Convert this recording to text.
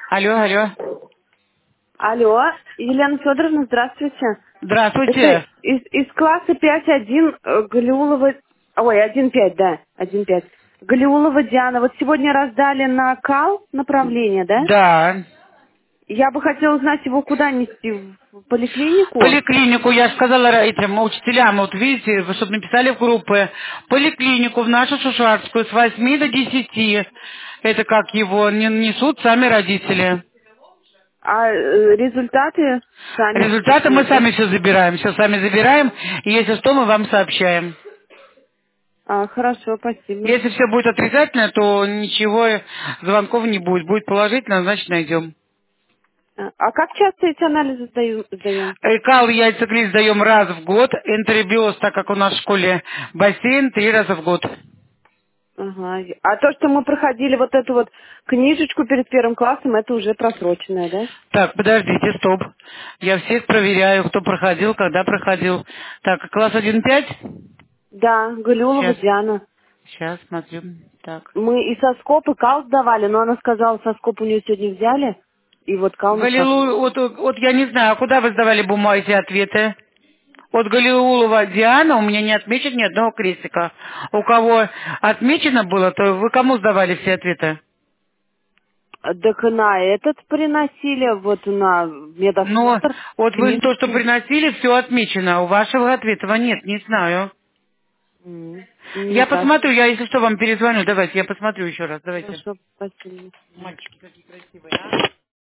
Алло, алло. Алло, Елена Федоровна, здравствуйте. Это Здравствуйте. из класса 5.1 Галиулова... Ой, 1.5, да, 1.5. Галиулова Диана. Вот сегодня раздали на КАЛ направление, да? Да. Я бы хотела узнать, его куда нести? В поликлинику? Поликлинику, я сказала этим учителям, вот видите, чтобы написали в группы. Поликлинику в нашу Шушарскую с 8 до 10. Это как его несут сами родители. А результаты сами Результаты мы пришлют, да? сами все сами забираем. И если что, мы вам сообщаем. Хорошо, спасибо. Если все будет отрицательно, то ничего, звонков не будет. Будет положительно, значит найдем. А как часто эти анализы сдаем? Кал яйцеклист даем раз в год, энтеробиоз, так как у нас в школе бассейн, 3 раза в год. Ага. А то, что мы проходили вот эту вот книжечку перед первым классом, это уже просроченное, да? Так, подождите, стоп. Я всех проверяю, кто проходил, когда проходил. Так, класс 1-5? Да, Галиулова Сейчас, Диана. сейчас смотрю. Так. Мы и соскоп, и кал сдавали, но она сказала, соскоп у нее сегодня взяли, и вот кал на Галилу, завтра. вот я не знаю, а куда вы сдавали бумаги, эти ответы? Вот Галиулова Диана, у меня не отмечен ни одного крестика. У кого отмечено было, то вы кому сдавали все ответы? Так на этот приносили, вот на Ну, медосмотр, вот вы то, что книжечки. приносили, все отмечено. А у вашего ответа нет, не знаю. Не Я так. посмотрю, я если что вам перезвоню. Давайте, я посмотрю еще раз. Давайте. Хорошо, спасибо. Мальчики какие красивые, а?